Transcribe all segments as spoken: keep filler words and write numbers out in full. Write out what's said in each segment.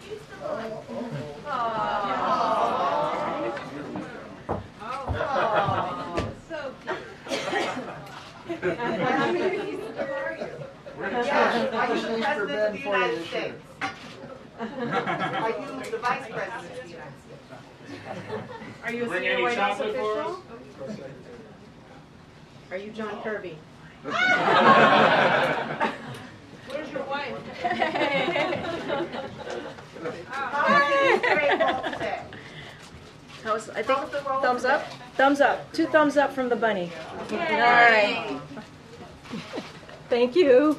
How many Easter are you? Yeah, are you the President of the United States? Are you the Vice President of the United States? Are you a Bring senior any White House chocolate for us? official? Are you John Kirby? Where's your wife? How was, I think thumbs up? Thumbs up. Two thumbs up from the bunny. All right. Thank you.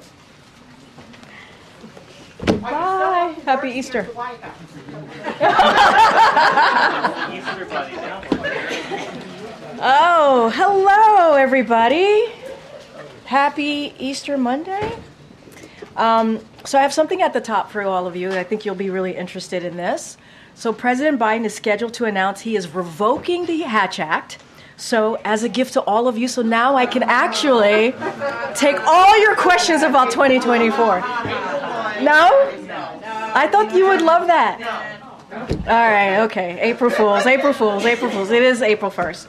Bye. Happy Easter. Easter bunny. Oh, hello, everybody. Happy Easter Monday. Um, so I have something at the top for all of you. I think you'll be really interested in this. So President Biden is scheduled to announce he is revoking the Hatch Act. So as a gift to all of you, so now I can actually take all your questions about twenty twenty-four. No? I thought you would love that. All right, okay. April Fools, April Fools, April Fools. It is April first.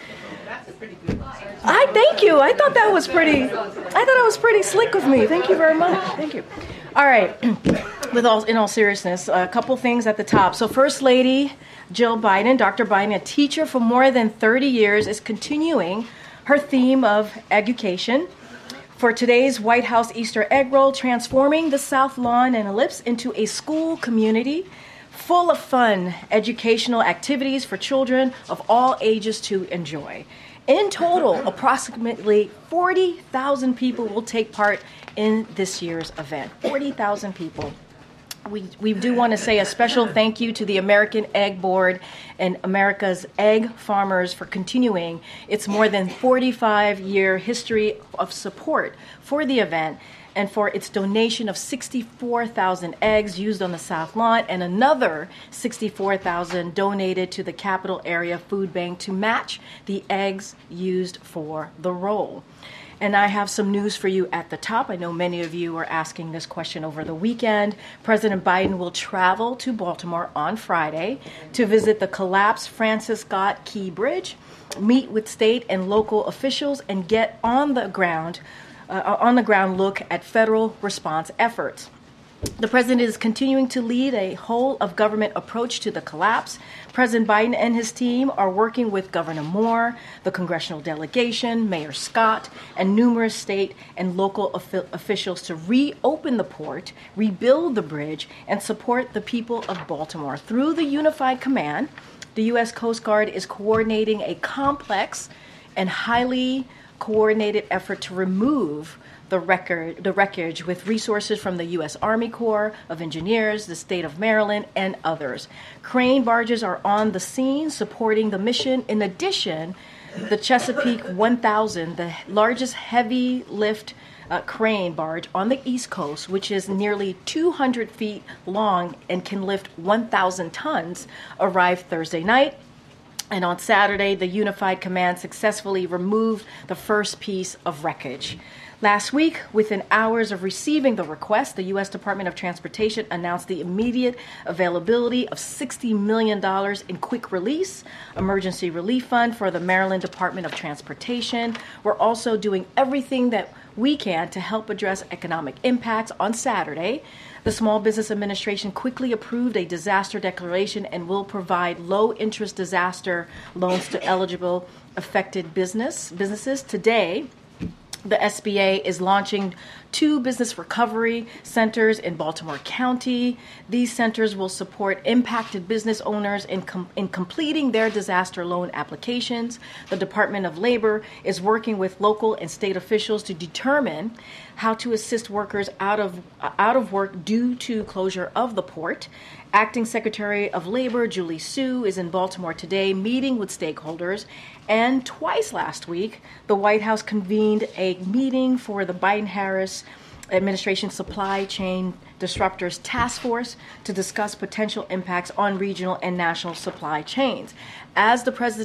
I thank you. I thought that was pretty, I thought it was pretty slick of me. Thank you very much. Thank you. All right. With all, in all seriousness, a couple things at the top. So First Lady Jill Biden, Doctor Biden, a teacher for more than thirty years, is continuing her theme of education. For today's White House Easter egg roll, transforming the South Lawn and Ellipse into a school community full of fun, educational activities for children of all ages to enjoy. In total, approximately forty thousand people will take part in this year's event. forty thousand people. We, we do want to say a special thank you to the American Egg Board and America's egg farmers for continuing its more than forty-five year history of support for the event and for its donation of sixty-four thousand eggs used on the South Lawn and another sixty-four thousand donated to the Capital Area Food Bank to match the eggs used for the roll. And I have some news for you at the top. I know many of you were asking this question over the weekend. President Biden will travel to Baltimore on Friday to visit the collapsed Francis Scott Key Bridge, meet with state and local officials, and get on the ground, uh, on the ground look at federal response efforts. The president is continuing to lead a whole-of-government approach to the collapse. President Biden and his team are working with Governor Moore, the congressional delegation, Mayor Scott, and numerous state and local of- officials to reopen the port, rebuild the bridge, and support the people of Baltimore. Through the Unified Command, the U S Coast Guard is coordinating a complex and highly coordinated effort to remove the record, the wreckage with resources from the U S Army Corps of Engineers, the state of Maryland, and others. Crane barges are on the scene supporting the mission. In addition, the Chesapeake one thousand, the largest heavy lift uh, crane barge on the East Coast, which is nearly two hundred feet long and can lift one thousand tons, arrived Thursday night. And on Saturday, the Unified Command successfully removed the first piece of wreckage. Last week, within hours of receiving the request, the U S Department of Transportation announced the immediate availability of sixty million dollars in quick release emergency relief fund for the Maryland Department of Transportation. We're also doing everything that we can to help address economic impacts. On Saturday, the Small Business Administration quickly approved a disaster declaration and will provide low-interest disaster loans to eligible affected business businesses. Today, the S B A is launching two business recovery centers in Baltimore County. These centers will support impacted business owners in, com- in completing their disaster loan applications. The Department of Labor is working with local and state officials to determine how to assist workers out of uh, out of work due to closure of the port. Acting Secretary of Labor Julie Su is in Baltimore today meeting with stakeholders. And twice last week, the White House convened a meeting for the Biden-Harris administration Supply Chain Disruptors Task Force to discuss potential impacts on regional and national supply chains. As the president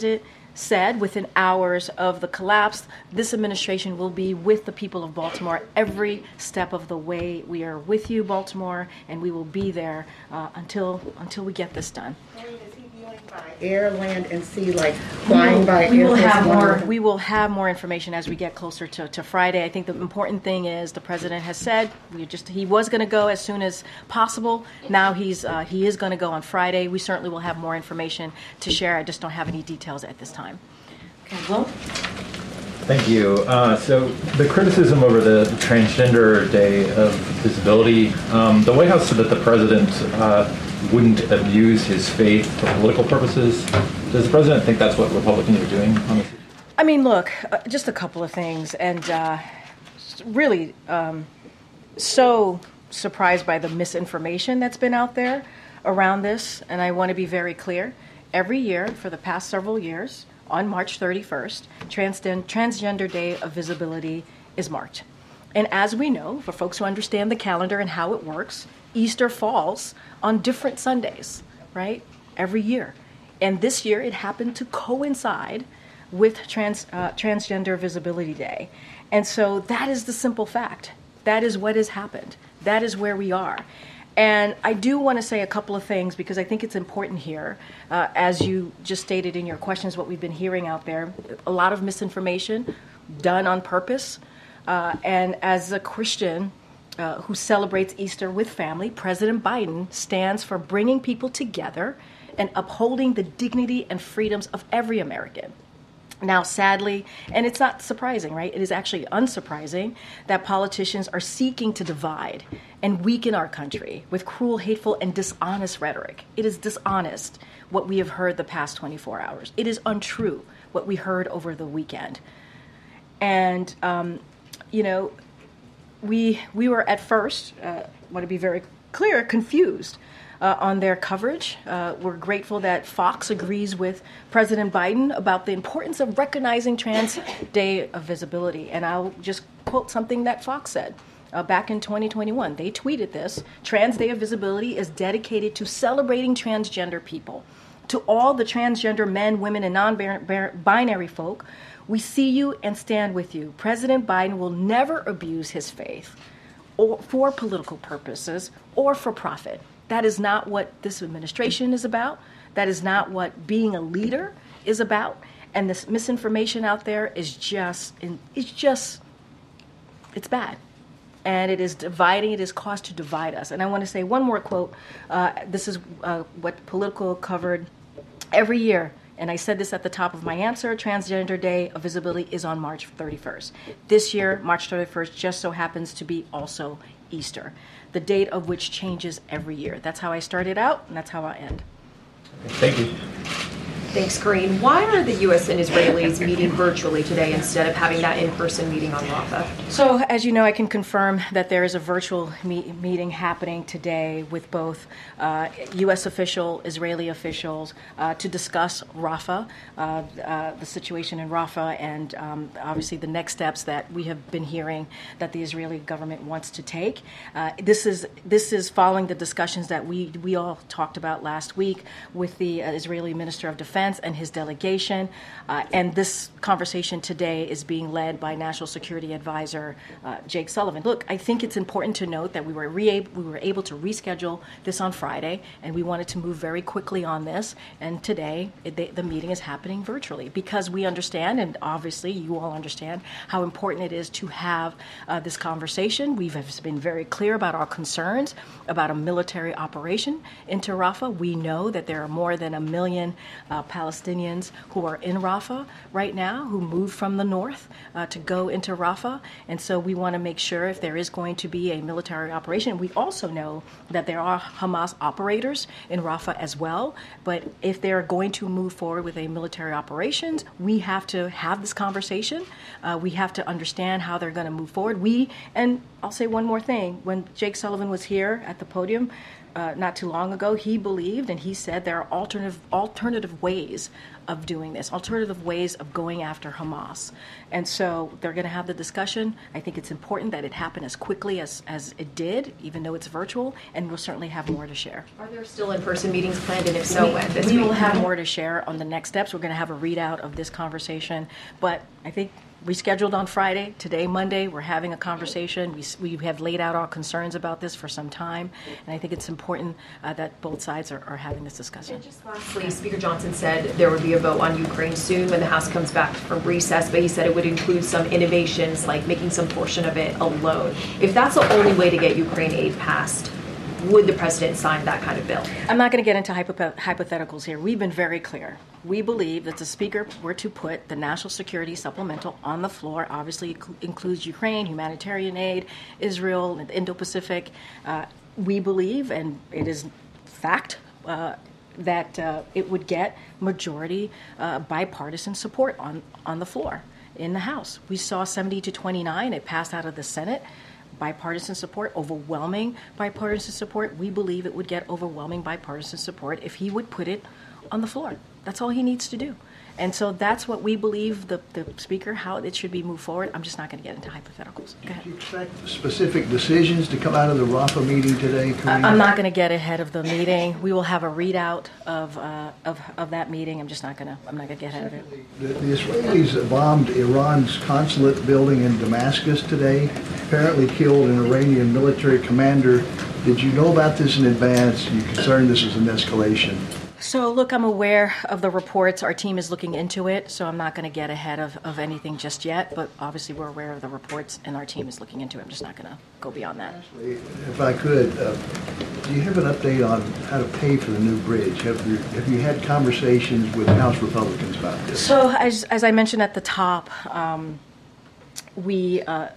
said within hours of the collapse, this administration will be with the people of Baltimore every step of the way. We are with you, Baltimore, and we will be there uh, until until we get this done. Air, land, and sea, like flying by we will Air have Force more One. we will have more information as we get closer to, to Friday. I think the important thing is the president has said we just he was going to go as soon as possible. Now he's uh, he is going to go on Friday. We certainly will have more information to share. I just don't have any details at this time. Okay, Will? Thank you. Uh, so the criticism over the Transgender Day of Visibility, um, the White House said that the president uh, wouldn't abuse his faith for political purposes. Does the president think that's what Republicans are doing on this? I mean, look, uh, just a couple of things, and uh, really um, so surprised by the misinformation that's been out there around this, and I want to be very clear. Every year for the past several years, on March thirty-first, Transgen- Transgender Day of Visibility is marked. And as we know, for folks who understand the calendar and how it works, Easter falls on different Sundays, right, every year. And this year it happened to coincide with trans, uh, Transgender Visibility Day. And so that is the simple fact. That is what has happened. That is where we are. And I do want to say a couple of things because I think it's important here. Uh, as you just stated in your questions, what we've been hearing out there, a lot of misinformation done on purpose. Uh, and as a Christian uh, who celebrates Easter with family, President Biden stands for bringing people together and upholding the dignity and freedoms of every American. Now, sadly, and it's not surprising, right? It is actually unsurprising that politicians are seeking to divide and weaken our country with cruel, hateful, and dishonest rhetoric. It is dishonest what we have heard the past twenty-four hours. It is untrue what we heard over the weekend. And, um, you know, we we were at first, uh, want to be very clear, confused Uh, on their coverage. Uh, we're grateful that Fox agrees with President Biden about the importance of recognizing Trans Day of Visibility. And I'll just quote something that Fox said uh, back in twenty twenty-one. They tweeted this: Trans Day of Visibility is dedicated to celebrating transgender people. To all the transgender men, women, and non-binary folk, we see you and stand with you. President Biden will never abuse his faith or for political purposes or for profit. That is not what this administration is about. That is not what being a leader is about. And this misinformation out there is just, it's just, it's bad. And it is dividing, it is caused to divide us. And I want to say one more quote. Uh, this is uh, what Politico covered every year. And I said this at the top of my answer. Transgender Day of Visibility is on March thirty-first. This year, March thirty-first, just so happens to be also Easter, the date of which changes every year. That's how I started out, and that's how I end. Thank you. Thanks, Corinne. Why are the U S and Israelis meeting virtually today instead of having that in-person meeting on Rafah? So, as you know, I can confirm that there is a virtual me- meeting happening today with both uh, U S official, Israeli officials uh, to discuss Rafah, uh, uh, the situation in Rafah, and um, obviously the next steps that we have been hearing that the Israeli government wants to take. Uh, this is this is following the discussions that we we all talked about last week with the uh, Israeli Minister of Defense and his delegation. Uh, and this conversation today is being led by National Security Advisor uh, Jake Sullivan. Look, I think it's important to note that we were re- we were able to reschedule this on Friday, and we wanted to move very quickly on this. And today, it, the, the meeting is happening virtually because we understand, and obviously you all understand, how important it is to have uh, this conversation. We've been very clear about our concerns about a military operation into Rafah. We know that there are more than a million uh, Palestinians who are in Rafah right now, who moved from the north uh, to go into Rafah. And so we want to make sure if there is going to be a military operation. We also know that there are Hamas operators in Rafah as well. But if they're going to move forward with a military operations, we have to have this conversation. Uh, we have to understand how they're going to move forward. We, and I'll say one more thing. When Jake Sullivan was here at the podium, uh, not too long ago, he believed and he said there are alternative alternative ways of doing this, alternative ways of going after Hamas. And so they're going to have the discussion. I think it's important that it happen as quickly as, as it did, even though it's virtual, and we'll certainly have more to share. Are there still in-person meetings planned, and if so, we, when this we week? will have more to share on the next steps. We're going to have a readout of this conversation, but I think we scheduled on Friday. Today, Monday, we're having a conversation. We, we have laid out our concerns about this for some time, and I think it's important uh, that both sides are, are having this discussion. And just lastly, Speaker Johnson said there would be a vote on Ukraine soon when the House comes back from recess, but he said it would include some innovations like making some portion of it a loan. If that's the only way to get Ukraine aid passed, would the president sign that kind of bill? I'm not going to get into hypo- hypotheticals here. We've been very clear. We believe that the Speaker were to put the National Security Supplemental on the floor, obviously inc- includes Ukraine, humanitarian aid, Israel, the Indo-Pacific. Uh, we believe, and it is fact, uh, that uh, it would get majority uh, bipartisan support on, on the floor in the House. We saw seventy to twenty-nine. It passed out of the Senate. Bipartisan support, overwhelming bipartisan support. We believe it would get overwhelming bipartisan support if he would put it on the floor. That's all he needs to do. And so that's what we believe the, the Speaker, how it should be moved forward. I'm just not going to get into hypotheticals. Go ahead. Do you expect specific decisions to come out of the RAFA meeting today, Karine? I'm not going to get ahead of the meeting. We will have a readout of uh, of, of that meeting. I'm just not going to. I'm not going to get ahead of it. The, the Israelis bombed Iran's consulate building in Damascus today, apparently killed an Iranian military commander. Did you know about this in advance? Are you concerned this is an escalation? So, look, I'm aware of the reports. Our team is looking into it, so I'm not going to get ahead of, of anything just yet. But obviously, we're aware of the reports, and our team is looking into it. I'm just not going to go beyond that. If I could, uh, do you have an update on how to pay for the new bridge? Have you, have you had conversations with House Republicans about this? So, as, as I mentioned at the top, um, we... Uh,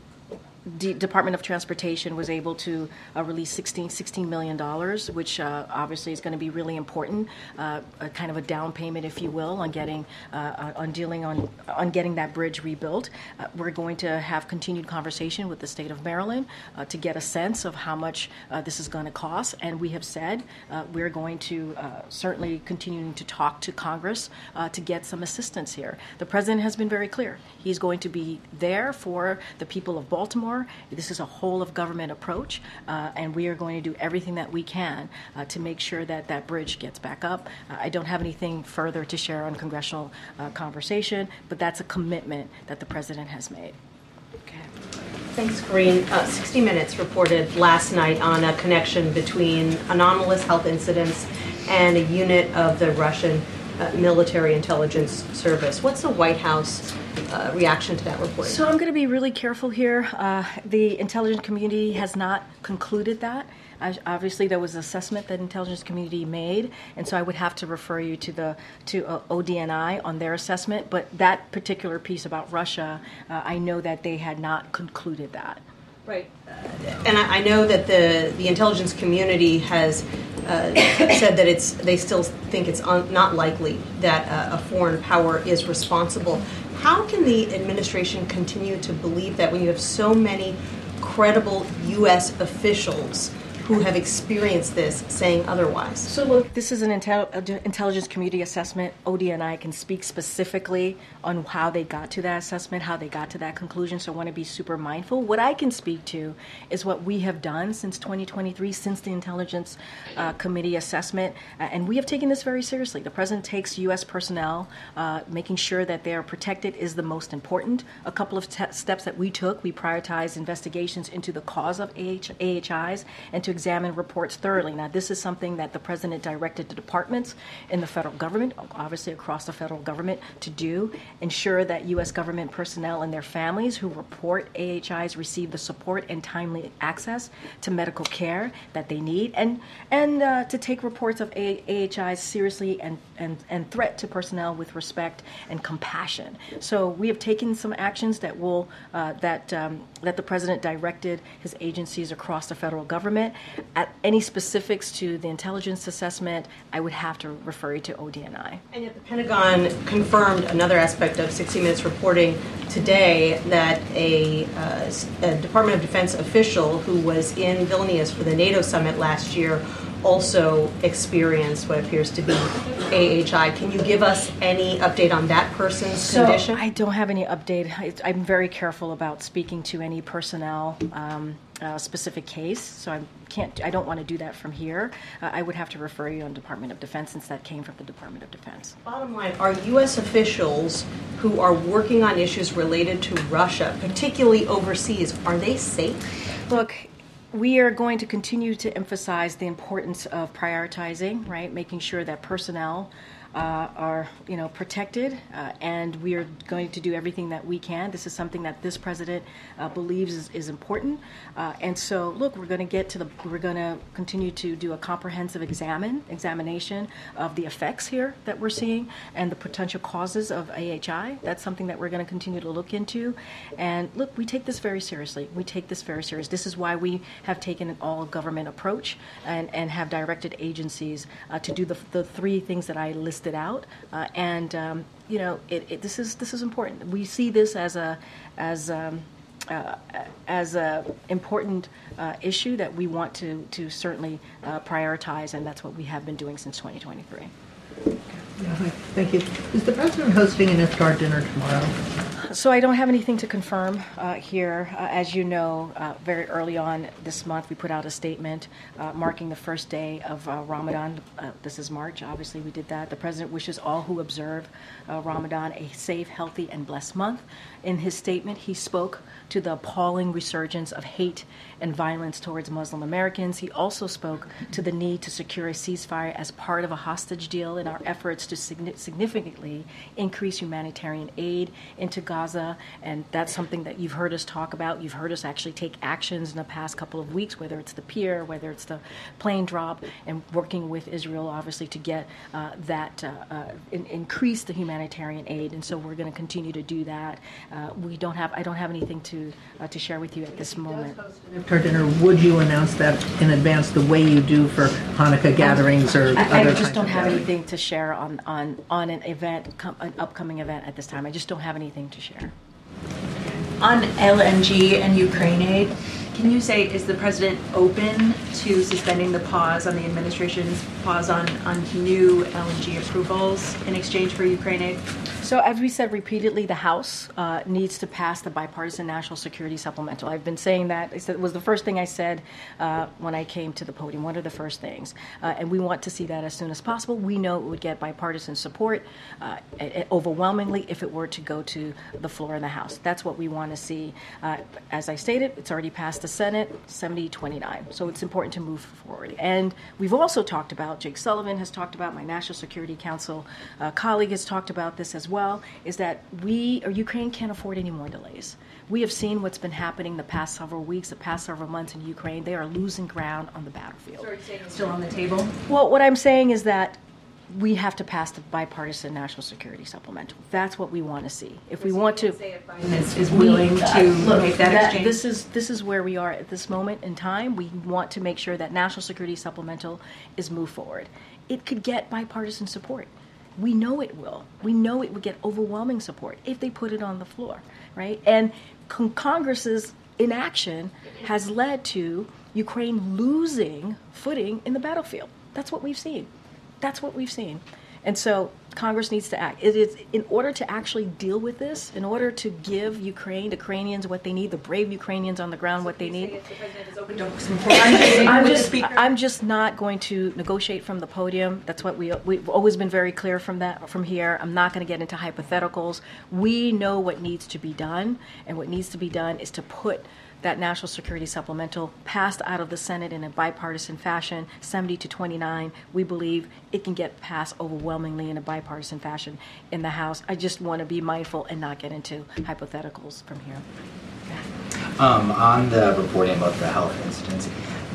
The Department of Transportation was able to uh, release sixteen, sixteen million dollars, which uh, obviously is going to be really important, uh, a kind of a down payment, if you will, on getting uh, on dealing on on getting that bridge rebuilt. Uh, we're going to have continued conversation with the state of Maryland uh, to get a sense of how much uh, this is going to cost, and we have said uh, we're going to uh, certainly continuing to talk to Congress uh, to get some assistance here. The president has been very clear. He's going to be there for the people of Baltimore. This is a whole of government approach, uh, and we are going to do everything that we can uh, to make sure that that bridge gets back up. Uh, I don't have anything further to share on congressional uh, conversation, but that's a commitment that the president has made. Okay. Thanks, Karine. Uh, sixty minutes reported last night on a connection between anomalous health incidents and a unit of the Russian uh, military intelligence service. What's the White House uh, reaction to that report? So I'm going to be really careful here. Uh, the intelligence community has not concluded that. I, obviously, there was an assessment that intelligence community made, and so I would have to refer you to the to uh, O D N I on their assessment. But that particular piece about Russia, uh, I know that they had not concluded that. Right. Uh, and I, I know that the, the intelligence community has uh, said that it's they still think it's un, not likely that uh, a foreign power is responsible. How can the administration continue to believe that when you have so many credible U S officials who have experienced this saying otherwise? So look, this is an intel- intelligence community assessment. O D N I can speak specifically on how they got to that assessment, how they got to that conclusion, so I want to be super mindful. What I can speak to is what we have done since twenty twenty-three, since the intelligence uh, committee assessment, uh, and we have taken this very seriously. The president takes U S personnel, uh, making sure that they are protected is the most important. A couple of te- steps that we took, we prioritized investigations into the cause of A H Is and to examine reports thoroughly. Now, this is something that the president directed the departments in the federal government, obviously across the federal government, to do, ensure that U S government personnel and their families who report A H Is receive the support and timely access to medical care that they need, and and uh, to take reports of A H Is seriously and, and, and threat to personnel with respect and compassion. So we have taken some actions that will uh, that um, that the president directed his agencies across the federal government. At any specifics to the intelligence assessment, I would have to refer you to O D N I. And yet the Pentagon confirmed another aspect of sixty minutes reporting today that a, uh, a Department of Defense official who was in Vilnius for the NATO summit last year also experienced what appears to be A H I. Can you give us any update on that person's So condition? I don't have any update. I, I'm very careful about speaking to any personnel um, uh, specific case, so I can't. I don't want to do that from here. Uh, I would have to refer you on Department of Defense since that came from the Department of Defense. Bottom line, are U S officials who are working on issues related to Russia, particularly overseas, are they safe? Look, we are going to continue to emphasize the importance of prioritizing, right? Making sure that personnel uh, are, you know, protected, uh, and we are going to do everything that we can. This is something that this president uh, believes is, is important, uh, and so look, we're going to get to the. We're going to continue to do a comprehensive examine examination of the effects here that we're seeing and the potential causes of A H I. That's something that we're going to continue to look into, and look, we take this very seriously. We take this very serious. This is why we have taken an all-government approach and, and have directed agencies uh, to do the, the three things that I listed out. Uh, and um, you know, it, it, this is this is important. We see this as a as um, uh, as a important uh, issue that we want to to certainly uh, prioritize, and that's what we have been doing since twenty twenty-three. Yeah, hi. Thank you. Is the president hosting an iftar dinner tomorrow? So I don't have anything to confirm uh, here. Uh, as you know, uh, very early on this month, we put out a statement uh, marking the first day of uh, Ramadan. Uh, this is March. Obviously, we did that. The president wishes all who observe uh, Ramadan a safe, healthy, and blessed month. In his statement, he spoke to the appalling resurgence of hate and violence towards Muslim Americans. He also spoke to the need to secure a ceasefire as part of a hostage deal in our efforts to signi- significantly increase humanitarian aid into Gaza. And that's something that you've heard us talk about. You've heard us actually take actions in the past couple of weeks, whether it's the pier, whether it's the plane drop, and working with Israel, obviously, to get uh, that, uh, uh, in- increase the humanitarian aid. And so we're going to continue to do that. Uh, we don't have, I don't have anything to uh, to share with you at this moment. Iftar dinner, would you announce that in advance the way you do for Hanukkah gatherings or I, other I kinds just don't of have gatherings? anything to share on, on, on an event, com- an upcoming event at this time. I just don't have anything to share. On L N G and Ukraine aid, can you say, is the president open to suspending the pause on the administration's pause on, on new L N G approvals in exchange for Ukraine aid? So as we said repeatedly, the House uh, needs to pass the bipartisan national security supplemental. I've been saying that. It was the first thing I said uh, when I came to the podium, one of the first things. Uh, and we want to see that as soon as possible. We know it would get bipartisan support uh, overwhelmingly if it were to go to the floor in the House. That's what we want to see. Uh, as I stated, it's already passed the Senate, seventy twenty-nine. So it's important to move forward. And we've also talked about, Jake Sullivan has talked about, my National Security Council uh, colleague has talked about this as well, is that we, or Ukraine, can't afford any more delays. We have seen what's been happening the past several weeks, the past several months in Ukraine. They are losing ground on the battlefield. So are you saying it's still on the table? Well, what I'm saying is that we have to pass the bipartisan national security supplemental. That's what we want to see. If we want to, Is, is willing to Look, make that, that- exchange? This is this is where we are at this moment in time. We want to make sure that national security supplemental is moved forward. It could get bipartisan support. We know it will. We know it would get overwhelming support if they put it on the floor, right? And con- Congress's inaction has led to Ukraine losing footing in the battlefield. That's what we've seen. That's what we've seen. And so Congress needs to act. It is in order to actually deal with this, in order to give Ukraine, the Ukrainians what they need, the brave Ukrainians on the ground what they need. I'm just, I'm just, I'm just not going to negotiate from the podium. That's what we, we've always been very clear from that, from here. I'm not going to get into hypotheticals. We know what needs to be done, and what needs to be done is to put that national security supplemental passed out of the Senate in a bipartisan fashion, seventy to twenty-nine. We believe it can get passed overwhelmingly in a bipartisan fashion in the House. I just want to be mindful and not get into hypotheticals from here. Um, on the reporting about the health incidents,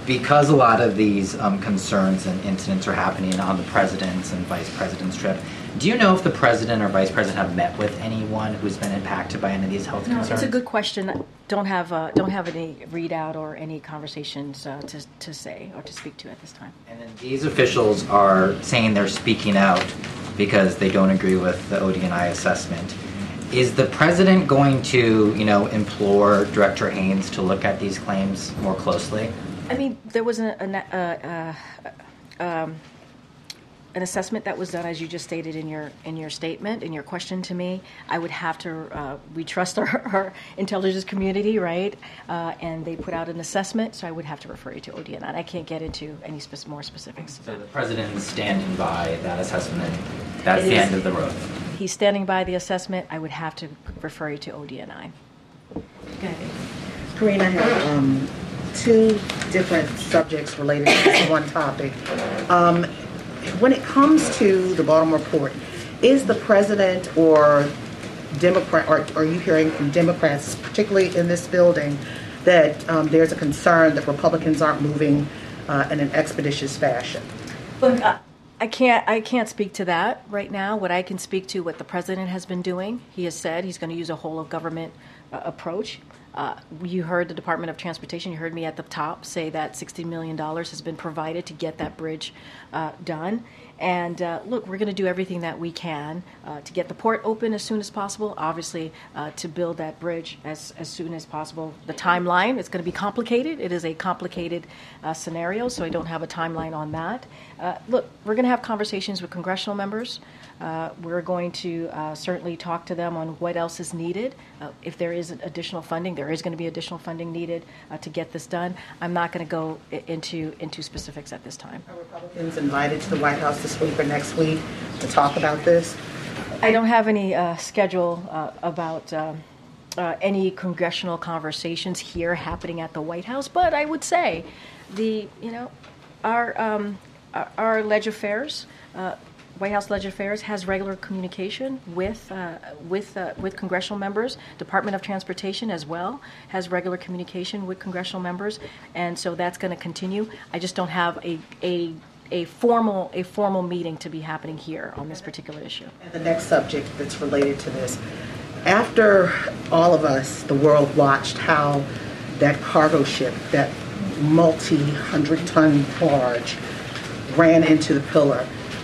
because a lot of these um, concerns and incidents are happening on the president's and vice president's trip, do you know if the president or vice president have met with anyone who's been impacted by any of these health No, concerns? it's a good question. Don't have uh, don't have any readout or any conversations uh, to to say or to speak to at this time. And then these officials are saying they're speaking out because they don't agree with the O D N I assessment. Is the president going to, you know, implore Director Haynes to look at these claims more closely? I mean, there was a, a, a, a um, an assessment that was done, as you just stated in your in your statement, in your question to me. I would have to, uh, we trust our, our intelligence community, right? Uh, and they put out an assessment, so I would have to refer you to O D N I. I can't get into any spe- more specifics. So the president is standing by that assessment. That's It the is- end of the road. He's standing by the assessment. I would have to refer you to O D N I. Okay. Karina, I have um, two different subjects related to this one topic. Um, when it comes to the Baltimore Port, is the president or Democrat, or are you hearing from Democrats, particularly in this building, that um, there's a concern that Republicans aren't moving uh, in an expeditious fashion? Look, uh, I can't. I can't speak to that right now. What I can speak to, what the president has been doing. He has said he's going to use a whole of government uh, approach. Uh, you heard the Department of Transportation. You heard me at the top say that sixty million dollars has been provided to get that bridge uh, done. And uh, look, we're going to do everything that we can uh, to get the port open as soon as possible. Obviously, uh, to build that bridge as, as soon as possible. The timeline, it's going to be complicated. It is a complicated uh, scenario, so I don't have a timeline on that. Uh, look, we're going to have conversations with congressional members. Uh, we're going to uh, certainly talk to them on what else is needed. Uh, if there is additional funding, there is going to be additional funding needed uh, to get this done. I'm not going to go i- into into specifics at this time. Are Republicans invited to the White House this week or next week to talk about this? I don't have any uh, schedule uh, about um, uh, any congressional conversations here happening at the White House, but I would say the you know our um, our, our Leg Affairs. Uh, White House Leg Affairs has regular communication with uh, with uh, with congressional members. Department of Transportation as well has regular communication with congressional members, and so that's going to continue. I just don't have a a a formal a formal meeting to be happening here on this particular issue. And the next subject that's related to this. After all of us, the world, watched how that cargo ship, that multi-hundred ton barge, ran into the pillar,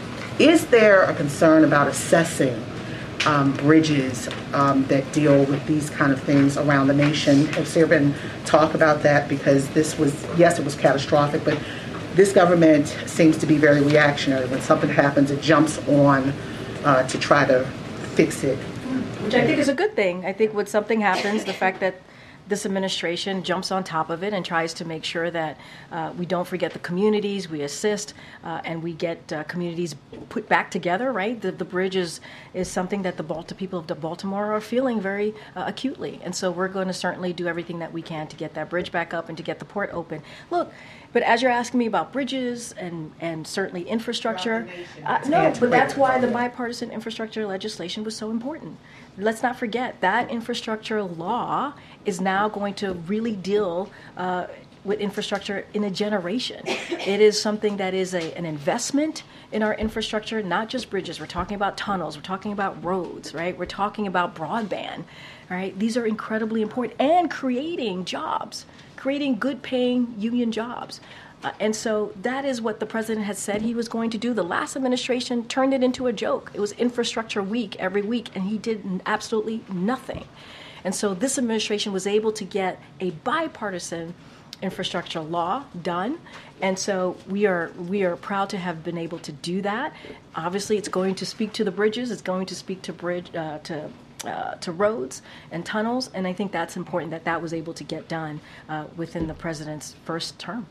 is there a concern about assessing um, bridges um, that deal with these kind of things around the nation? Has there been talk about that? Because this was, yes, it was catastrophic, but this government seems to be very reactionary. When something happens, it jumps on uh, to try to fix it. Which I think is a good thing. I think when something happens, the fact that this administration jumps on top of it and tries to make sure that uh, we don't forget the communities, we assist, uh, and we get uh, communities put back together, right? The, the bridge is, is something that the Baltimore, people of Baltimore are feeling very uh, acutely. And so we're going to certainly do everything that we can to get that bridge back up and to get the port open. Look, but as you're asking me about bridges and, and certainly infrastructure, uh, no, but that's why the bipartisan infrastructure legislation was so important. Let's not forget that infrastructure law is now going to really deal uh, with infrastructure in a generation. It is something that is a, an investment in our infrastructure, not just bridges. We're talking about tunnels. We're talking about roads, right? We're talking about broadband, right? These are incredibly important, and creating jobs, creating good-paying union jobs. Uh, and so that is what the president has said he was going to do. The last administration turned it into a joke. It was infrastructure week every week, and he did n- absolutely nothing. And so this administration was able to get a bipartisan infrastructure law done. And so we are we are proud to have been able to do that. Obviously, it's going to speak to the bridges. It's going to speak to bridge uh, to uh, to roads and tunnels. And I think that's important that that was able to get done uh, within the president's first term.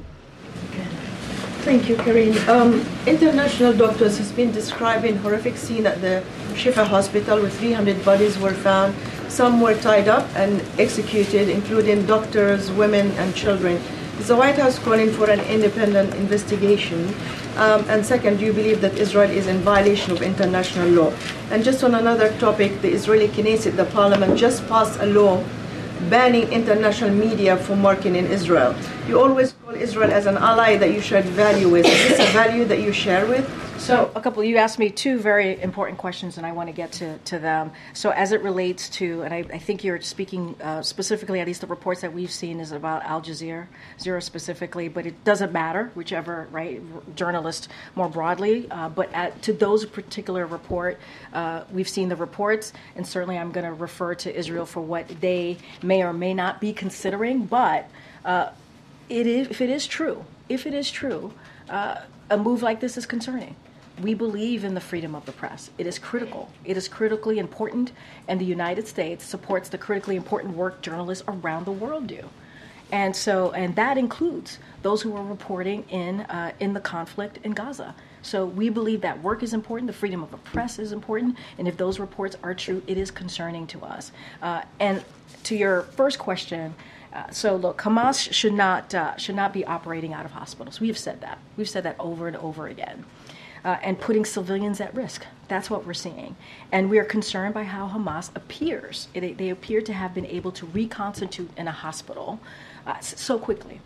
Thank you, Karine. Um, international doctors has been describing horrific scene at the Shifa Hospital where three hundred bodies were found. Some were tied up and executed, including doctors, women, and children. Is the White House calling for an independent investigation? Um, and second, do you believe that Israel is in violation of international law? And just on another topic, the Israeli Knesset, the parliament, just passed a law banning international media from working in Israel. You always call Israel as an ally that you shared value with. Is this a value that you share with? So a couple, you asked me two very important questions, and I want to get to, to them. So as it relates to, and I, I think you're speaking uh, specifically, at least the reports that we've seen is about Al Jazeera, Zero specifically, but it doesn't matter, whichever, right, journalist more broadly. Uh, but at, to those particular report, uh, we've seen the reports, and certainly I'm going to refer to Israel for what they may or may not be considering. But uh, it is, if it is true, if it is true, uh, a move like this is concerning. We believe in the freedom of the press. It is critical. It is critically important, and the United States supports the critically important work journalists around the world do. And so, and that includes those who are reporting in uh, in the conflict in Gaza. So we believe that work is important, the freedom of the press is important, and if those reports are true, it is concerning to us. Uh, and to your first question, Uh, so look, Hamas should not uh, should not be operating out of hospitals. We have said that. We've said that over and over again. Uh, and putting civilians at risk. That's what we're seeing. And we are concerned by how Hamas appears. It, they appear to have been able to reconstitute in a hospital uh, so quickly.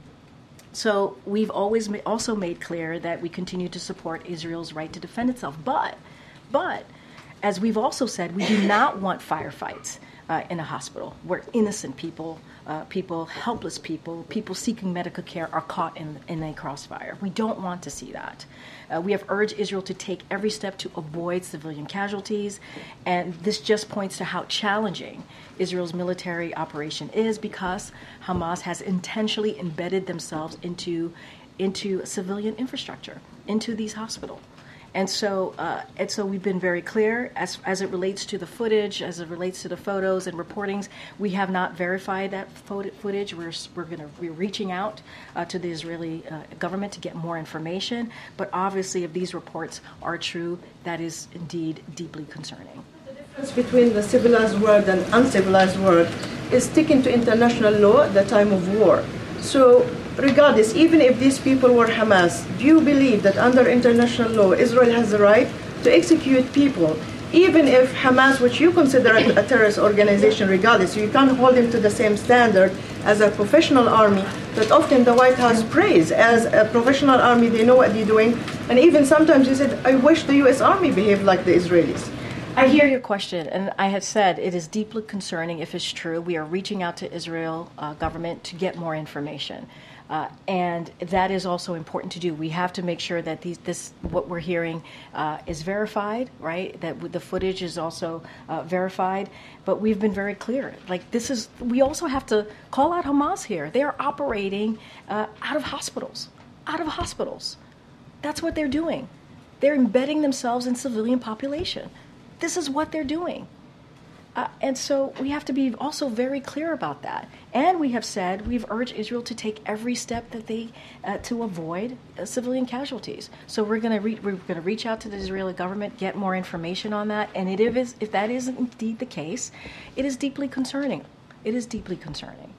So we've always ma- also made clear that we continue to support Israel's right to defend itself. But, but, as we've also said, we do not want firefights uh, in a hospital where innocent people, uh, people, helpless people, people seeking medical care are caught in, in a crossfire. We don't want to see that. Uh, we have urged Israel to take every step to avoid civilian casualties, and this just points to how challenging Israel's military operation is because Hamas has intentionally embedded themselves into, into civilian infrastructure, into these hospitals. And so, uh, and so we've been very clear as as it relates to the footage, as it relates to the photos and reportings. We have not verified that photo, footage. We're we're going to we're reaching out uh, to the Israeli uh, government to get more information. But obviously, if these reports are true, that is indeed deeply concerning. The difference between the civilized world and uncivilized world is sticking to international law at the time of war. So, regardless, even if these people were Hamas, do you believe that under international law, Israel has the right to execute people, even if Hamas, which you consider a terrorist organization, regardless, so you can't hold them to the same standard as a professional army that often the White House praise as a professional army, they know what they're doing, and even sometimes you said, I wish the U S Army behaved like the Israelis. I hear your question, and I have said it is deeply concerning if it's true. We are reaching out to Israel uh, government to get more information. Uh, and that is also important to do. We have to make sure that these, this, what we're hearing uh, is verified, right? That the footage is also uh, verified. But we've been very clear. Like this is, we also have to call out Hamas here. They are operating uh, out of hospitals, out of hospitals. That's what they're doing. They're embedding themselves in civilian population. This is what they're doing. Uh, and so we have to be also very clear about that. And we have said, we've urged Israel to take every step that they, uh, to avoid uh, civilian casualties. So we're going to re- we're going to reach out to the Israeli government, get more information on that. And it is, if that is indeed the case, it is deeply concerning. It is deeply concerning.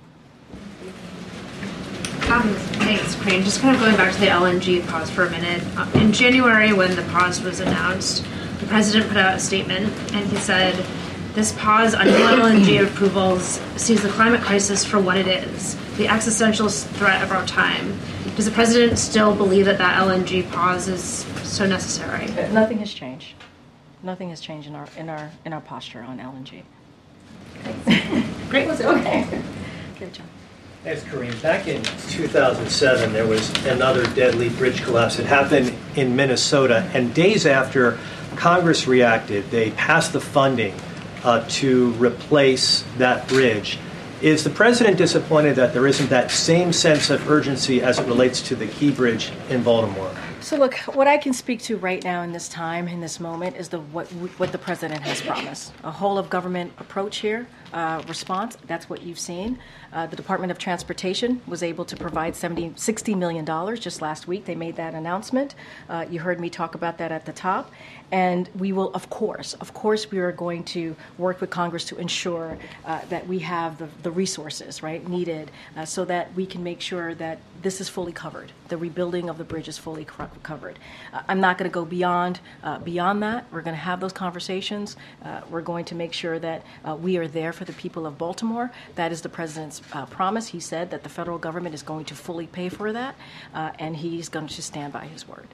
Um, thanks, Crane. Just kind of going back to the L N G pause for a minute. Uh, in January, when the pause was announced, the president put out a statement, and he said, this pause on new L N G approvals sees the climate crisis for what it is, the existential threat of our time. Does the president still believe that that L N G pause is so necessary? Nothing has changed. Nothing has changed in our in our in our posture on L N G. Great. Okay. Good job. Thanks, Kareem. Back in two thousand seven, there was another deadly bridge collapse. It happened in Minnesota, and days after Congress reacted, they passed the funding Uh, to replace that bridge. Is the president disappointed that there isn't that same sense of urgency as it relates to the Key Bridge in Baltimore? So look, what I can speak to right now in this time, in this moment, is the what what the president has promised. A whole of government approach here, uh, response. That's what you've seen. Uh, the Department of Transportation was able to provide seventy, sixty million dollars just last week. They made that announcement. Uh, you heard me talk about that at the top. And we will, of course, of course, we are going to work with Congress to ensure uh, that we have the, the resources, right, needed uh, so that we can make sure that this is fully covered. The rebuilding of the bridge is fully co- covered. Uh, I'm not going to go beyond uh, beyond that. We're going to have those conversations. Uh, we're going to make sure that uh, we are there for the people of Baltimore. That is the president's uh, promise. He said that the federal government is going to fully pay for that, uh, and he's going to stand by his word.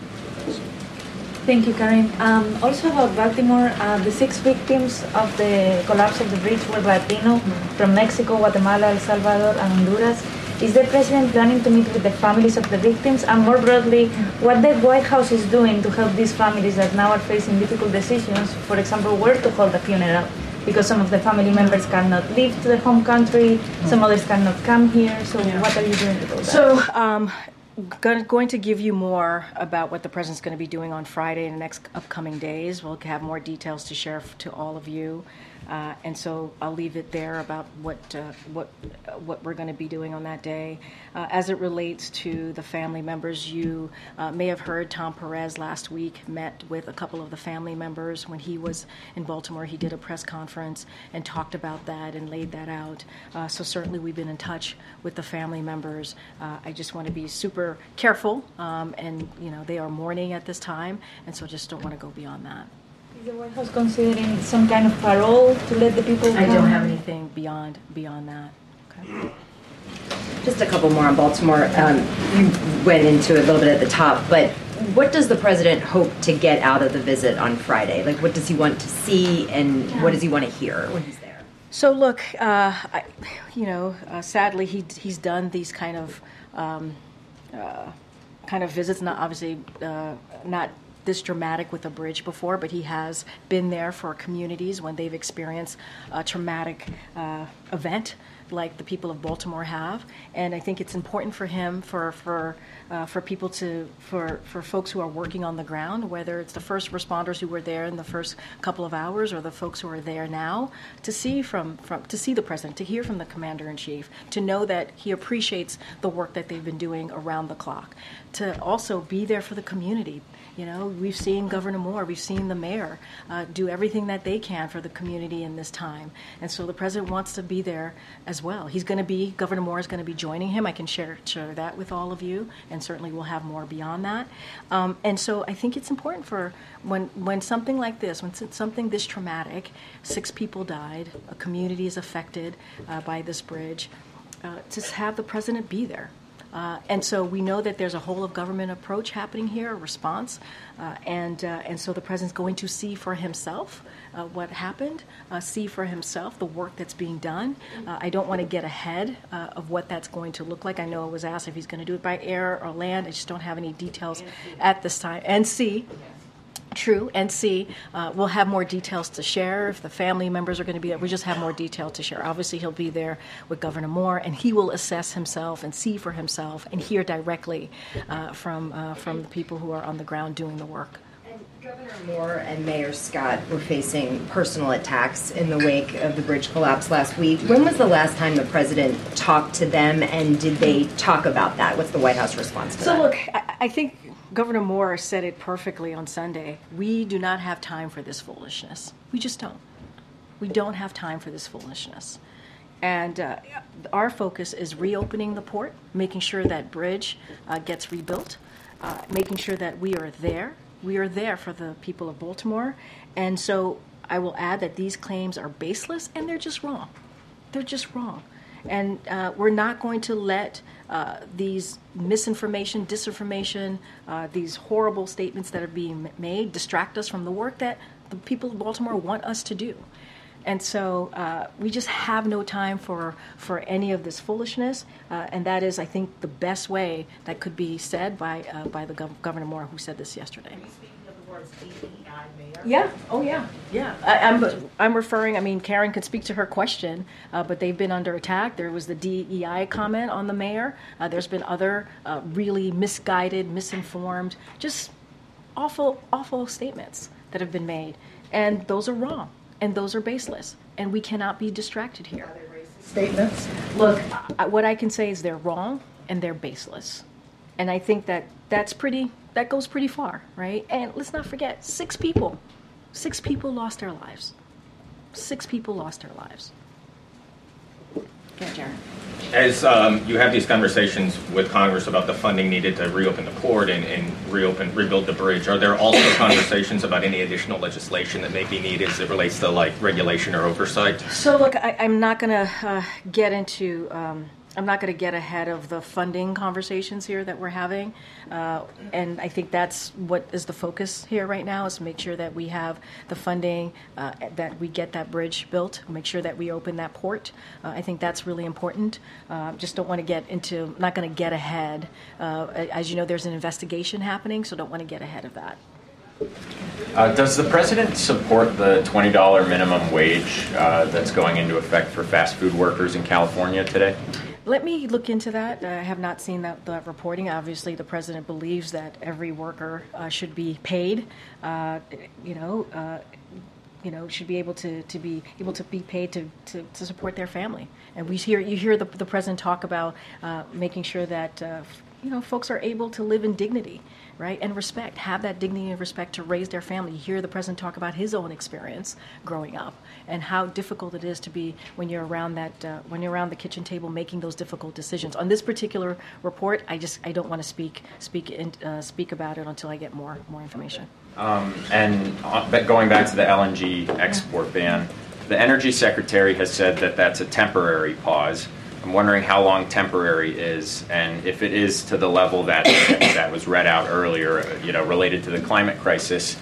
Thank you, Karen. Um, also about Baltimore, uh, the six victims of the collapse of the bridge were Latino from Mexico, Guatemala, El Salvador, and Honduras. Is the president planning to meet with the families of the victims? And more broadly, what the White House is doing to help these families that now are facing difficult decisions, for example, where to hold a funeral? Because some of the family members cannot leave to the home country, some others cannot come here. So Yeah. what are you doing about that? So, um, Going going to give you more about what the president's going to be doing on Friday in the next upcoming days. We'll have more details to share f- to all of you, uh, and so I'll leave it there about what uh, what uh, what we're going to be doing on that day. Uh, as it relates to the family members, you uh, may have heard Tom Perez last week met with a couple of the family members when he was in Baltimore. He did a press conference and talked about that and laid that out. Uh, so certainly we've been in touch with the family members. Uh, I just want to be super careful, um, and you know they are mourning at this time, and so just don't want to go beyond that. Is the White House considering some kind of parole to let the people I come? don't have anything beyond beyond that. Okay. Just a couple more on Baltimore. Um, you went into it a little bit at the top, but what does the president hope to get out of the visit on Friday? Like, what does he want to see, and what does he want to hear when he's there? So look, uh, I, you know, uh, sadly he he's done these kind of. Um, Uh, kind of visits, not obviously uh, not this dramatic with a bridge before, but he has been there for communities when they've experienced a traumatic uh, event like the people of Baltimore have. And I think it's important for him, for for uh, for people to, for, for folks who are working on the ground, whether it's the first responders who were there in the first couple of hours or the folks who are there now, to see from, from to see the president, to hear from the commander-in-chief, to know that he appreciates the work that they've been doing around the clock, to also be there for the community. You know, we've seen Governor Moore, we've seen the mayor uh, do everything that they can for the community in this time. And so the president wants to be there as well. He's going to be, Governor Moore is going to be joining him. I can share, share that with all of you, and certainly we'll have more beyond that. Um, and so I think it's important for when, when something like this, when something this traumatic, six people died, a community is affected uh, by this bridge, uh, to have the president be there. Uh, and so we know that there's a whole of government approach happening here, a response, uh, and uh, and so the president's going to see for himself uh, what happened, uh, see for himself the work that's being done. Uh, I don't want to get ahead uh, of what that's going to look like. I know it was asked if he's going to do it by air or land. I just don't have any details at this time. And see. True, and see, uh, we'll have more details to share if the family members are going to be there. We just have more detail to share. Obviously, he'll be there with Governor Moore, and he will assess himself and see for himself and hear directly uh, from uh, from the people who are on the ground doing the work. And Governor Moore and Mayor Scott were facing personal attacks in the wake of the bridge collapse last week. When was the last time the president talked to them, and did they talk about that? What's the White House response to so that? So look, I, I think Governor Moore said it perfectly on Sunday. We do not have time for this foolishness. We just don't. We don't have time for this foolishness. And uh, our focus is reopening the port, making sure that bridge uh, gets rebuilt, uh, making sure that we are there. We are there for the people of Baltimore. And so I will add that these claims are baseless, and they're just wrong. They're just wrong. And uh, we're not going to let uh, these misinformation, disinformation, uh, these horrible statements that are being made distract us from the work that the people of Baltimore want us to do. And so uh, we just have no time for, for any of this foolishness. Uh, and that is, I think, the best way that could be said by uh, by the Gov- Governor Moore, who said this yesterday. Are you speaking of the words D E I mayor? Yeah. Oh, yeah. Yeah. I, I'm I'm referring. I mean, Karen could speak to her question, uh, but they've been under attack. There was the D E I comment on the mayor. Uh, there's been other uh, really misguided, misinformed, just awful, awful statements that have been made, and those are wrong, and those are baseless, and we cannot be distracted here. Are they racist statements? Look, I, what I can say is they're wrong and they're baseless, and I think that that's pretty. That goes pretty far, right? And let's not forget, six people, six people lost their lives. Six people lost their lives. Yeah, Jared. As um, you have these conversations with Congress about the funding needed to reopen the port and, and reopen, rebuild the bridge, are there also conversations about any additional legislation that may be needed as it relates to like regulation or oversight? So look, I, I'm not going to uh, get into. Um, I'm not going to get ahead of the funding conversations here that we're having, uh, and I think that's what is the focus here right now, is to make sure that we have the funding, uh, that we get that bridge built, make sure that we open that port. Uh, I think that's really important. Uh, just don't want to get into, not going to get ahead. Uh, as you know, there's an investigation happening, so don't want to get ahead of that. Uh, does the president support the twenty dollars minimum wage uh, that's going into effect for fast food workers in California today? Let me look into that. I have not seen that, that reporting. Obviously, the president believes that every worker uh, should be paid. Uh, you know, uh, you know, should be able to, to be able to be paid to, to, to support their family. And we hear you hear the, the president talk about uh, making sure that uh, you know folks are able to live in dignity, right, and respect, have that dignity and respect to raise their family. You hear the president talk about his own experience growing up and how difficult it is to be when you're around that uh, when you're around the kitchen table making those difficult decisions. On this particular report, I just I don't want to speak speak in, uh, speak about it until I get more more information. Um, and uh, but going back to the L N G export ban, the Energy Secretary has said that that's a temporary pause. I'm wondering how long temporary is, and if it is to the level that that was read out earlier, you know, related to the climate crisis,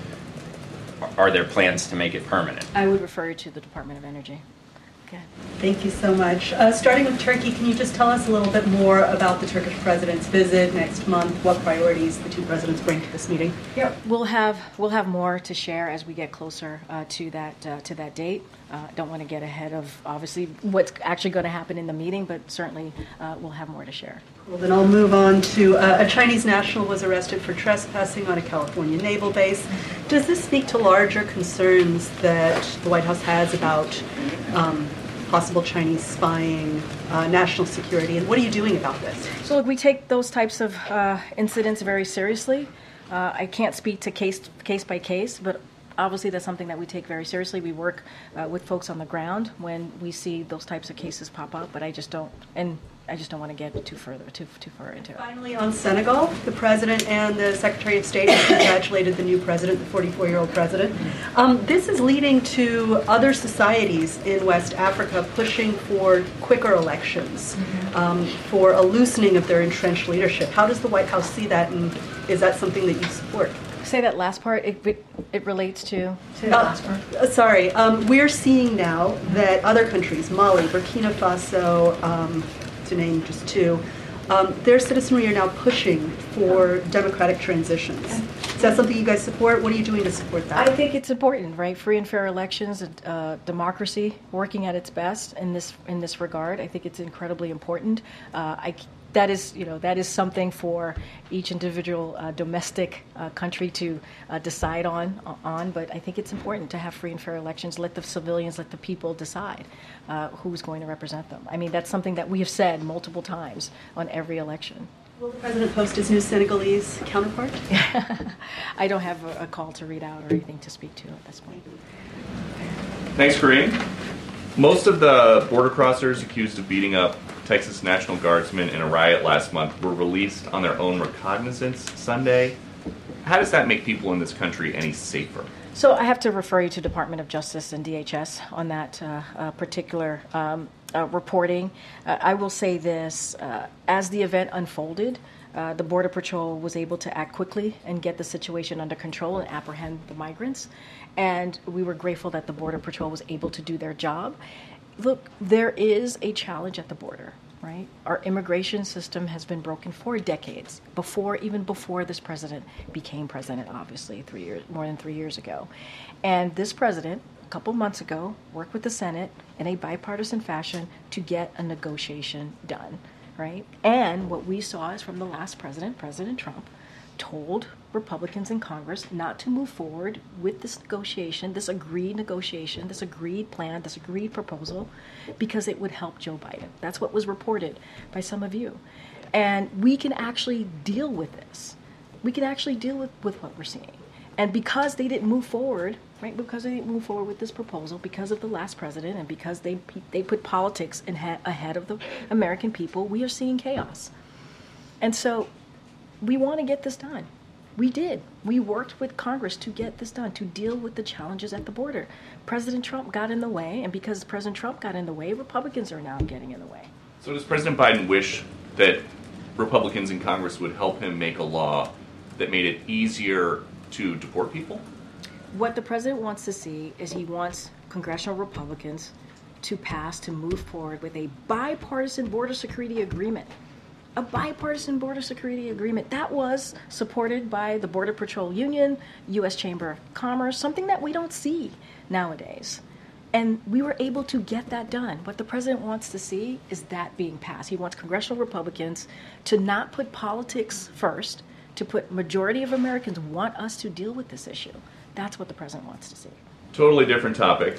are there plans to make it permanent? I would refer you to the Department of Energy. Okay. Thank you so much. Uh, starting with Turkey, can you just tell us a little bit more about the Turkish president's visit next month? What priorities the two presidents bring to this meeting? Yep, we'll have we'll have more to share as we get closer uh, to that uh, to that date. I uh, don't want to get ahead of obviously what's actually going to happen in the meeting, but certainly uh, we'll have more to share. Well, then I'll move on to uh, a Chinese national was arrested for trespassing on a California naval base. Does this speak to larger concerns that the White House has about um, possible Chinese spying, uh, national security, and what are you doing about this? So look, we take those types of uh, incidents very seriously. Uh, I can't speak to case case by case, but obviously that's something that we take very seriously. We work uh, with folks on the ground when we see those types of cases pop up, but I just don't, and I just don't want to get too further, too too far into it. Finally, on Senegal, the president and the Secretary of State have congratulated the new president, the forty-four-year-old president. Um, this is leading to other societies in West Africa pushing for quicker elections, um, for a loosening of their entrenched leadership. How does the White House see that, and is that something that you support? Say that last part. It it, it relates to. Say that uh, last part. Uh, sorry, um, we're seeing now that other countries, Mali, Burkina Faso, um, to name just two, um, their citizenry are now pushing for democratic transitions. Is that something you guys support? What are you doing to support that? I think it's important, right? Free and fair elections, uh, democracy working at its best in this in this regard. I think it's incredibly important. Uh, I. That is, you know, that is something for each individual uh, domestic uh, country to uh, decide on. On, but I think it's important to have free and fair elections. Let the civilians, let the people decide uh, who's going to represent them. I mean, that's something that we have said multiple times on every election. Will the president post his new Senegalese counterpart? I don't have a, a call to read out or anything to speak to at this point. Thanks, Corinne. Most of the border crossers accused of beating up Texas National Guardsmen in a riot last month were released on their own recognizance Sunday. How does that make people in this country any safer? So I have to refer you to Department of Justice and D H S on that uh, uh, particular um, uh, reporting. Uh, I will say this, uh, as the event unfolded, uh, the Border Patrol was able to act quickly and get the situation under control and apprehend the migrants. And we were grateful that the Border Patrol was able to do their job. Look, there is a challenge at the border, right? Our immigration system has been broken for decades, before even before this president became president, obviously, three years, more than three years ago. And this president, a couple months ago, worked with the Senate in a bipartisan fashion to get a negotiation done, right? And what we saw is from the last president, President Trump, told Republicans in Congress not to move forward with this negotiation, this agreed negotiation, this agreed plan, this agreed proposal, because it would help Joe Biden. That's what was reported by some of you. And we can actually deal with this. We can actually deal with, with what we're seeing. And because they didn't move forward, right, because they didn't move forward with this proposal, because of the last president, and because they they put politics in ha- ahead of the American people, we are seeing chaos. And so we want to get this done. We did. We worked with Congress to get this done, to deal with the challenges at the border. President Trump got in the way, and because President Trump got in the way, Republicans are now getting in the way. So does President Biden wish that Republicans in Congress would help him make a law that made it easier to deport people? What the president wants to see is he wants congressional Republicans to pass, to move forward with a bipartisan border security agreement. A bipartisan border security agreement that was supported by the Border Patrol Union, U S Chamber of Commerce, something that we don't see nowadays. And we were able to get that done. What the president wants to see is that being passed. He wants congressional Republicans to not put politics first, to put majority of Americans want us to deal with this issue. That's what the president wants to see. Totally different topic.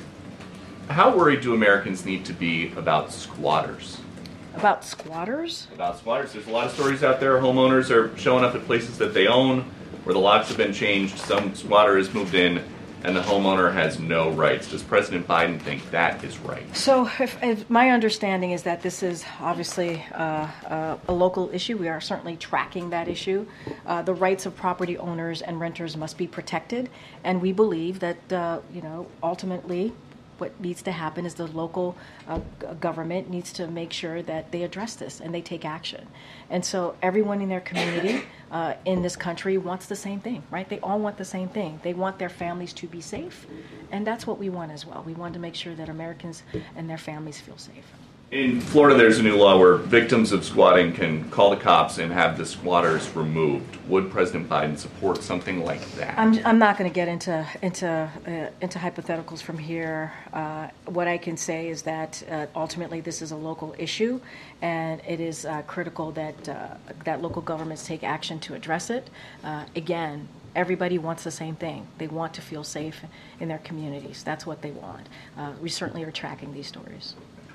How worried do Americans need to be about squatters? About squatters? About squatters. There's a lot of stories out there. Homeowners are showing up at places that they own where the locks have been changed. Some squatter has moved in and the homeowner has no rights. Does President Biden think that is right? So if, if my understanding is that this is obviously uh, uh, a local issue. We are certainly tracking that issue. Uh, the rights of property owners and renters must be protected. And we believe that, uh, you know, ultimately what needs to happen is the local uh, government needs to make sure that they address this and they take action. And so everyone in their community uh, in this country wants the same thing, right? They all want the same thing. They want their families to be safe, and that's what we want as well. We want to make sure that Americans and their families feel safe. In Florida, there's a new law where victims of squatting can call the cops and have the squatters removed. Would President Biden support something like that? I'm, I'm not going to get into into uh, into hypotheticals from here. Uh, what I can say is that uh, ultimately this is a local issue, and it is uh, critical that uh, that local governments take action to address it. Uh, again, everybody wants the same thing. They want to feel safe in their communities. That's what they want. Uh, we certainly are tracking these stories.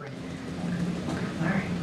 Hi.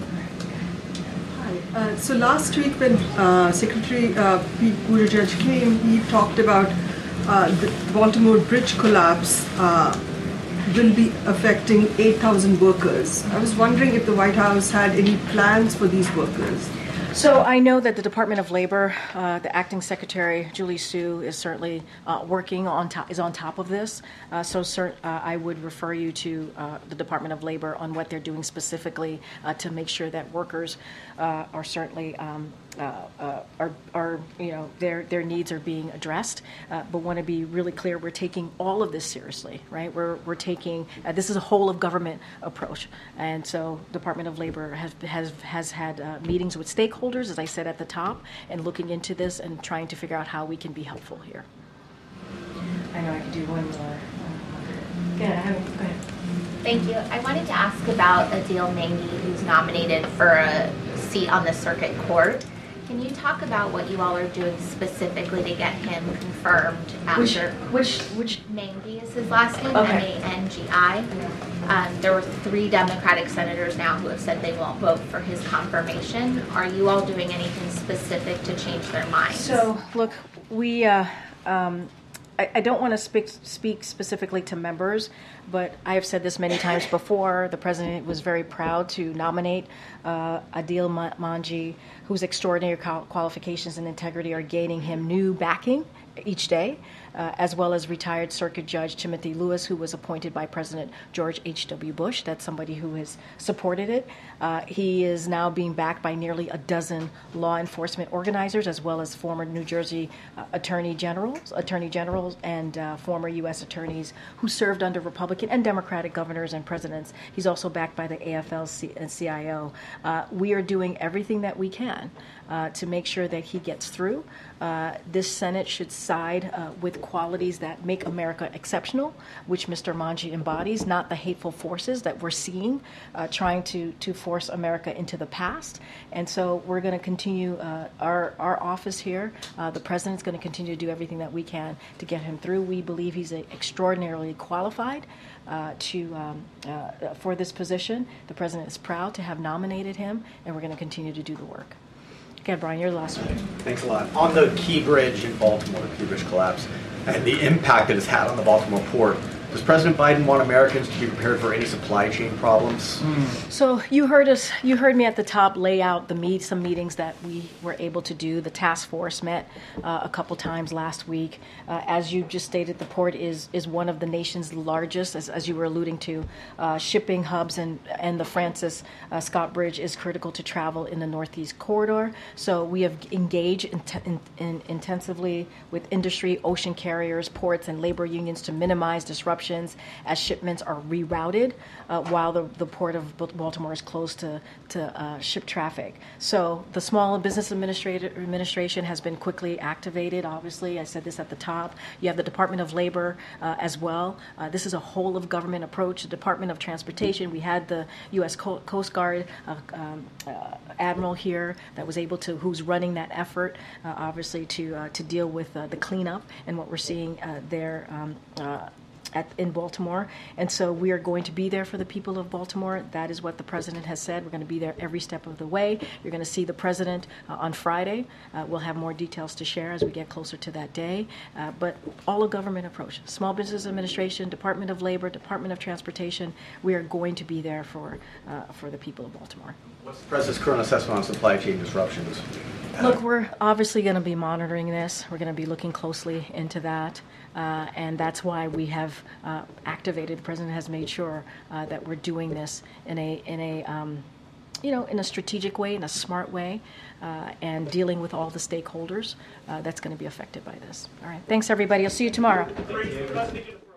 Uh, so last week when uh, Secretary uh, Pete Buttigieg came, he talked about uh, the Baltimore bridge collapse uh, will be affecting eight thousand workers. I was wondering if the White House had any plans for these workers. So I know that the Department of Labor, uh, the acting secretary, Julie Su, is certainly uh, working on top, is on top of this. Uh, so cert, uh, I would refer you to uh, the Department of Labor on what they're doing specifically uh, to make sure that workers uh, are certainly um, uh, uh, are, are you know their their needs are being addressed. Uh, but want to be really clear, we're taking all of this seriously, right? We're we're taking uh, this is a whole of government approach, and so Department of Labor has has has had uh, meetings with stakeholders, as I said at the top, and looking into this and trying to figure out how we can be helpful here. I know I could do one more. Yeah, go ahead. Thank you. I wanted to ask about Adil Mengi, who's nominated for a seat on the circuit court. Can you talk about what you all are doing specifically to get him confirmed after? Which, which, which? Mengi is his last name, Okay. M A N G I. Um, there were three Democratic senators now who have said they won't vote for his confirmation. Are you all doing anything specific to change their minds? So, look, we, uh, um, I, I don't want to speak, speak specifically to members, but I have said this many times before. The president was very proud to nominate uh, Adil Mengi, whose extraordinary qualifications and integrity are gaining him new backing each day, uh, as well as retired Circuit Judge Timothy Lewis, who was appointed by President George H W. Bush. That's somebody who has supported it. Uh, he is now being backed by nearly a dozen law enforcement organizers, as well as former New Jersey uh, attorney generals, attorney generals, and uh, former U S attorneys who served under Republican and Democratic governors and presidents. He's also backed by the A F L C I O. Uh, we are doing everything that we can uh, to make sure that he gets through. Uh, this Senate should side uh, with qualities that make America exceptional, which Mister Mengi embodies, not the hateful forces that we're seeing uh, trying to, to force America into the past. And so we're going to continue uh, our, our office here. Uh, the president's going to continue to do everything that we can to get him through. We believe he's extraordinarily qualified uh, to um, uh, for this position. The president is proud to have nominated him, and we're going to continue to do the work. Okay, Brian, you're the last one. Thanks a lot. On the Key Bridge in Baltimore, the Key Bridge collapse, and the impact that it's had on the Baltimore port. Does President Biden want Americans to be prepared for any supply chain problems? So you heard us. You heard me at the top lay out the meet some meetings that we were able to do. The task force met uh, a couple times last week. Uh, as you just stated, the port is is one of the nation's largest, as, as you were alluding to, uh, shipping hubs, and and the Francis uh, Scott Bridge is critical to travel in the Northeast corridor. So we have engaged in, in, in intensively with industry, ocean carriers, ports, and labor unions to minimize disruption as shipments are rerouted uh, while the, the port of Baltimore is closed to, to uh, ship traffic. So the Small Business Administration has been quickly activated, obviously. I said this at the top. You have the Department of Labor uh, as well. Uh, this is a whole of government approach. The Department of Transportation, we had the U S Co- Coast Guard uh, um, uh, Admiral here that was able to, who's running that effort, uh, obviously, to, uh, to deal with uh, the cleanup and what we're seeing uh, there. Um, uh, At, in Baltimore, and so we are going to be there for the people of Baltimore. That is what the president has said. We're going to be there every step of the way. You're going to see the president uh, on Friday. Uh, we'll have more details to share as we get closer to that day. Uh, but all of government approach, Small Business Administration, Department of Labor, Department of Transportation. We are going to be there for uh, for the people of Baltimore. What's the president's current assessment on supply chain disruptions? Look, we're obviously going to be monitoring this. We're going to be looking closely into that. Uh, and that's why we have uh, activated. The president has made sure uh, that we're doing this in a in a um, you know in a strategic way, in a smart way, uh, and dealing with all the stakeholders uh, that's going to be affected by this. All right, thanks everybody. I'll see you tomorrow.